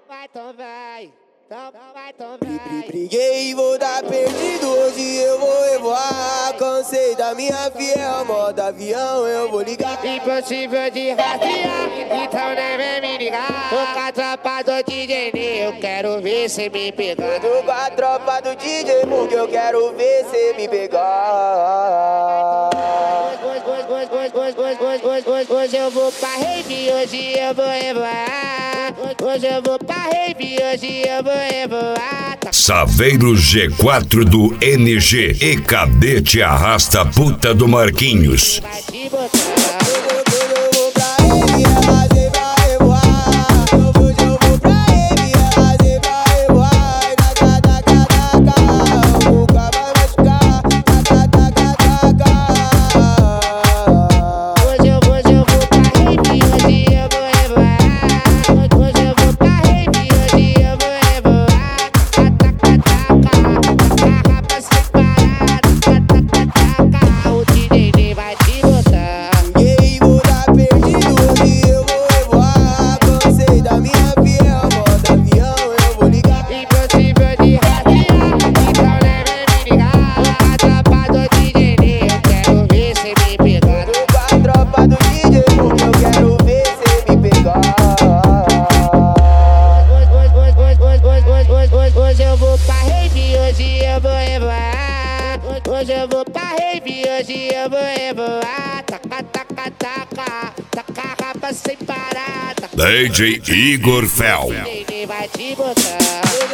Briguei e vou dar perdido, hoje eu vou revoar. Cansei da minha fiel, modo avião eu vou ligar. Impossível de rastrear, então nem vem me ligar. Tô com a tropa do DJ Ney, eu quero ver cê me pegar. Tô com a tropa do DJ Mook, eu quero ver cê me pegar. Hoje eu vou pra rave, hoje eu vou revoar. Hoje eu vou pra rave, hoje eu vou revoar. Saveiro G4 do NG e Cadete Arrasta Puta do Marquinhos. Hoje eu vou pra rave, hoje eu vou revoar. Taca, taca, taca, taca rapa sem parar. DJ Igor Fel. Vai te botar.